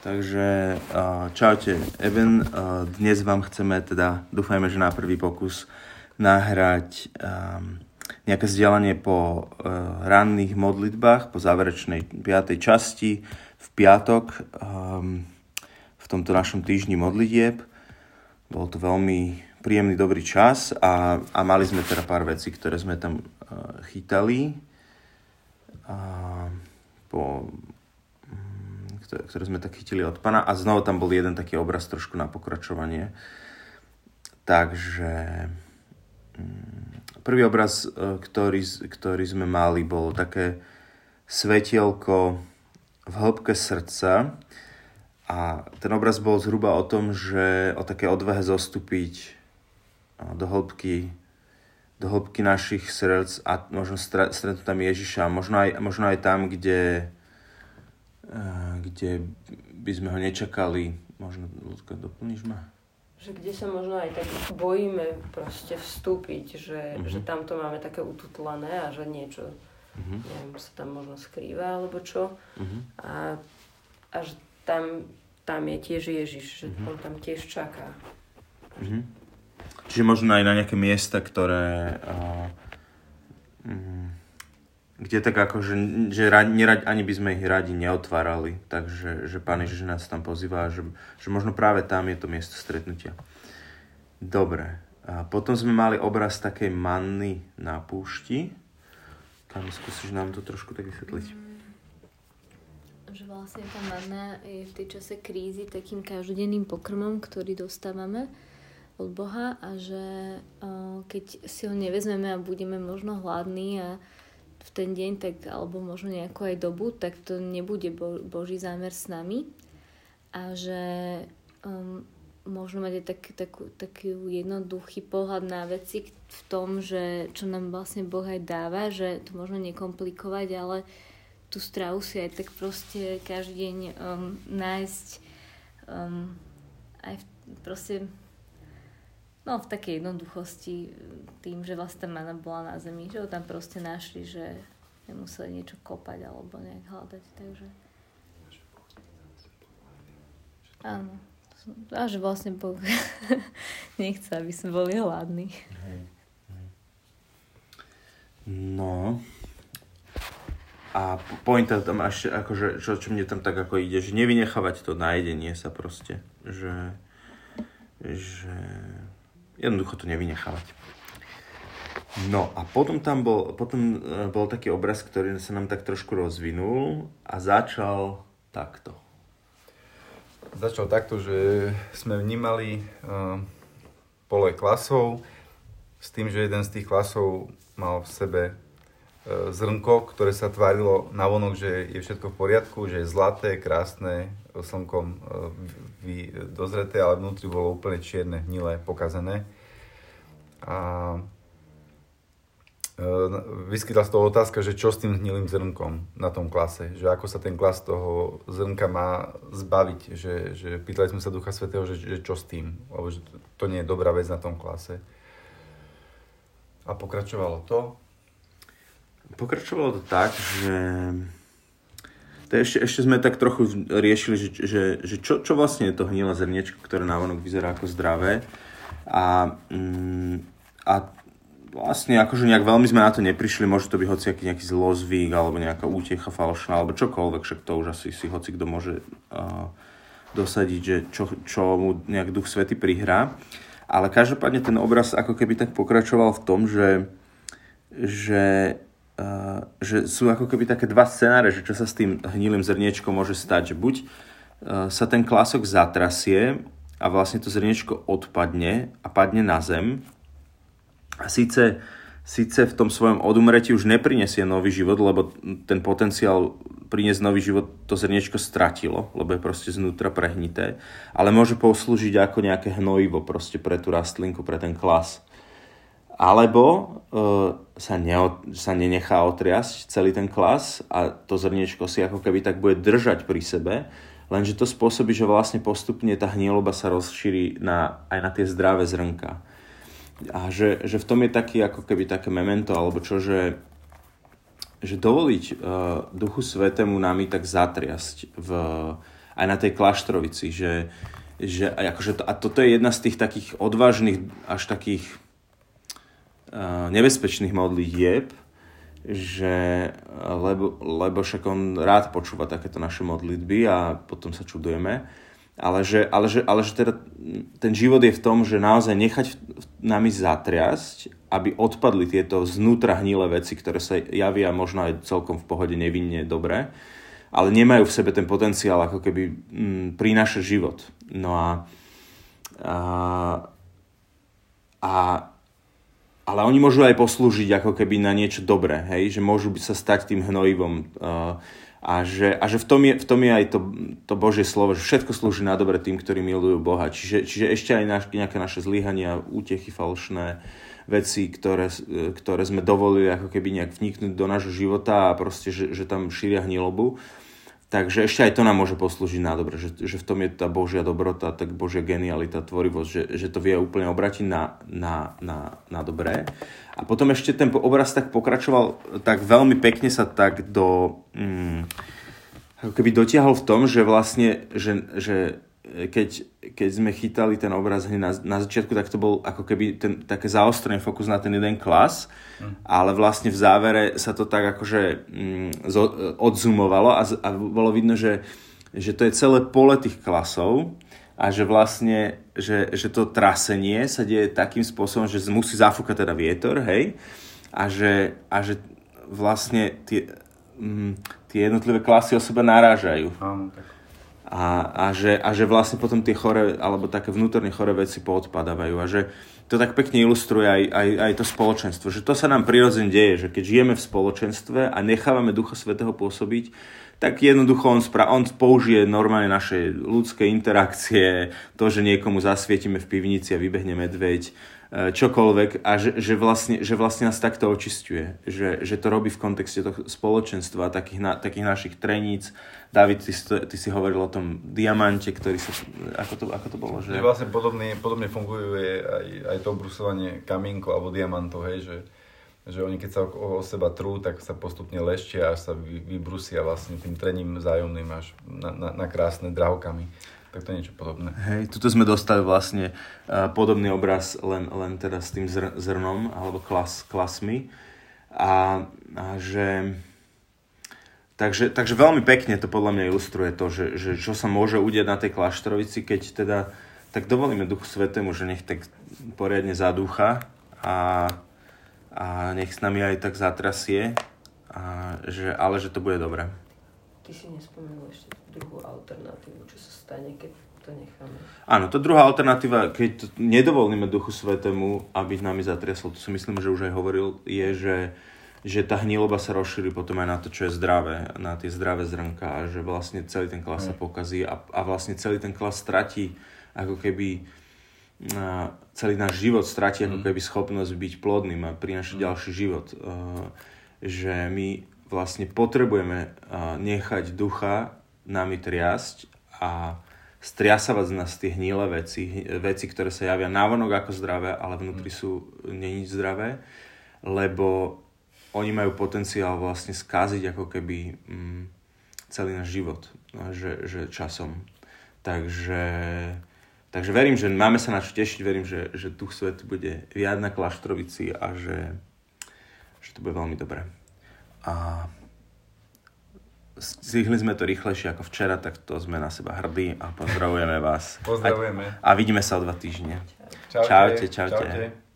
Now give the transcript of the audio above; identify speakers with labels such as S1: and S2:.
S1: Takže čaute, Eben. Dnes vám chceme dúfajme, že na prvý pokus nahrať nejaké vzdielanie po ranných modlitbách, po záverečnej 5. časti v piatok v tomto našom týždni modlitieb. Bol to veľmi príjemný, dobrý čas a mali sme pár vecí, ktoré sme tam chytali. Ktoré sme tak chytili od Pana a znovu tam bol jeden taký obraz trošku na pokračovanie. Takže prvý obraz, ktorý sme mali, bol také svetielko v hĺbke srdca a ten obraz bol zhruba o tom, že o také odvahe zostúpiť do hĺbky našich srdc a možno stretnúť tam Ježiša, možno aj tam, kde by sme ho nečakali. Možno, Ľudka, doplníš ma?
S2: Že kde sa možno aj tak bojíme proste vstúpiť, že tamto máme také ututlané a že niečo neviem, sa tam možno skrýva alebo čo. A že tam je tiež Ježiš, že on tam tiež čaká.
S1: Čiže možno aj na nejaké miesta, ktoré kde tak ako, že ani by sme ich radi neotvárali. Takže že Pán Ježiš nás tam pozýva, že možno práve tam je to miesto stretnutia. Dobre. A potom sme mali obraz takej manny na púšti. Tam skúsiš nám to trošku tak vysvetliť.
S3: Že vlastne tá manna je v tej čase krízy takým každodenným pokrmom, ktorý dostávame od Boha a že keď si ho nevezmeme a budeme možno hladní a v ten deň, tak, alebo možno nejakú aj dobu, tak to nebude Boží zámer s nami. A že možno mať aj taký jednoduchý pohľad na veci v tom, že čo nám vlastne Boh aj dáva, že to možno nekomplikovať, ale tú stravu si aj tak proste každý deň nájsť aj proste v takej jednoduchosti, tým, že vlastne tá mana bola na zemi, že ho tam proste našli, že nemuseli niečo kopať alebo nejak hľadať, takže áno. A že vlastne Boh nechce, aby sme boli hladní.
S1: No. A pointa tam až, akože, čo mne tam tak ako ide, že nevynechávať to nájdenie sa proste, že jednoducho to nevynechávať. No a potom bol taký obraz, ktorý sa nám tak trošku rozvinul a začal takto.
S4: Začal takto, že sme vnímali pole klasov s tým, že jeden z tých klasov mal v sebe zrnko, ktoré sa tvárilo navonok, že je všetko v poriadku, že je zlaté, krásne, slnkom dozreté, ale vnútri bolo úplne čierne, hnilé, pokazené. A vyskytla z toho otázka, že čo s tým hnilým zrnkom na tom klase, že ako sa ten klas toho zrnka má zbaviť, že pýtali sme sa Ducha Svätého, že čo s tým, lebo že to nie je dobrá vec na tom klase. A pokračovalo to?
S1: Pokračovalo to tak, že ešte sme tak trochu riešili, že čo vlastne je to hnilé zrniečko, ktoré návonok vyzerá ako zdravé. A vlastne akože nejak veľmi sme na to neprišli, môže to byť hociaký nejaký zlozvyk alebo nejaká útecha falošná alebo čokoľvek, však to už asi si hocikto môže dosadiť, že čo mu nejak Duch Svätý prihrá. Ale každopádne ten obraz ako keby tak pokračoval v tom, že sú ako keby také dva scenáre, že čo sa s tým hnilým zrniečkom môže stať, že buď sa ten klások zatrasie a vlastne to zrniečko odpadne a padne na zem a síce v tom svojom odumretí už neprinesie nový život, lebo ten potenciál priniesť nový život to zrniečko stratilo, lebo je proste znútra prehnité, ale môže poslúžiť ako nejaké hnojivo proste pre tú rastlinku, pre ten klas. Alebo sa nenechá otriasť celý ten klas a to zrniečko si ako keby tak bude držať pri sebe, lenže to spôsobí, že vlastne postupne tá hnieloba sa rozšíri aj na tie zdravé zrnka. A že v tom je taký ako keby také memento, alebo čo, že dovoliť Duchu Svätému nami tak zatriasť aj na tej Kláštorovici, že akože a toto je jedna z tých takých odvážnych, až takých nebezpečných modlitieb, že lebo však on rád počúva takéto naše modlitby a potom sa čudujeme, ale že teda ten život je v tom, že naozaj nechať nami zatriasť, aby odpadli tieto znútra hnilé veci, ktoré sa javia možno aj celkom v pohode nevinne dobre, ale nemajú v sebe ten potenciál ako keby prinášať život. No ale oni môžu aj poslúžiť ako keby na niečo dobré, hej? Že môžu sa stať tým hnojivom a že v tom je aj to Božie slovo, že všetko slúži na dobre tým, ktorí milujú Boha. Čiže ešte aj nejaké naše zlyhania, útechy, falošné veci, ktoré sme dovolili ako keby nejak vniknúť do nášho života a proste, že tam šíria hnilobu. Takže ešte aj to nám môže poslúžiť na dobre, že v tom je tá Božia dobrota, tak Božia genialita, tvorivosť, že to vie úplne obratiť na dobré. A potom ešte ten obraz tak pokračoval, tak veľmi pekne sa tak ako keby dotiahol v tom, že vlastne, že keď sme chytali ten obraz na začiatku, tak to bol ako keby také zaostrený fokus na ten jeden klas, ale vlastne v závere sa to tak akože odzoomovalo a bolo vidno, že to je celé pole tých klasov a že vlastne, že to trasenie sa deje takým spôsobom, že musí zafúkať teda vietor, hej, a že vlastne tie jednotlivé klasy o seba narážajú. A že vlastne potom tie chore, alebo také vnútorne chore veci poodpadávajú a že to tak pekne ilustruje aj to spoločenstvo, že to sa nám prirodzene deje, že keď žijeme v spoločenstve a nechávame Ducha Svätého pôsobiť, tak jednoducho on použije normálne naše ľudské interakcie, to, že niekomu zasvietime v pivnici a vybehne medveď, čokoľvek a že vlastne nás takto očisťuje, že to robí v kontexte toho spoločenstva, takých našich treníc. David, ty si hovoril o tom diamante, ktorý sa... Ako to bolo?
S4: Že vlastne podobne funguje aj to obrusovanie kamienkov alebo diamantov, hej, že oni keď sa o seba trú, tak sa postupne leštia a sa vybrusia vlastne tým trením vzájomným až na krásne drahokamy. Tak to je niečo podobné.
S1: Hej, tuto sme dostali vlastne podobný obraz len teda s tým zrnom alebo klasmi a že takže veľmi pekne to podľa mňa ilustruje to, že čo sa môže udiať na tej Kláštorovici, keď teda tak dovolíme Duchu Svätému, že nech tak poriadne zadúcha a nech s nami aj tak zatrasie ale že to bude dobré.
S2: Ty si nespomenul ešte druhú alternatívu, čo sa stane, keď to necháme.
S1: Áno, to druhá alternatíva, keď nedovolíme Duchu Svätému, aby nami zatriasol, to si myslím, že už aj hovoril, je, že tá hniloba sa rozšíri potom aj na to, čo je zdravé, na tie zdravé zrnká a že vlastne celý ten klas sa pokazí a vlastne celý ten klas stratí ako keby celý náš život stratí ako keby schopnosť byť plodným a prinášať ďalší život. Že my vlastne potrebujeme nechať Ducha nami triasť a striasavať z nás tie hnilé veci, ktoré sa javia návonok ako zdravé, ale vnútri sú nie nič zdravé, lebo oni majú potenciál vlastne skaziť ako keby celý náš život, že časom. Takže verím, že máme sa na čo tešiť, verím, že Duch Svätý bude viať na Kláštorovici a že to bude veľmi dobré. A stihli sme to rýchlejšie ako včera, tak to sme na seba hrdí a pozdravujeme vás.
S4: Pozdravujeme.
S1: A vidíme sa o 2 týždne.
S4: Čaute.
S1: Čaute.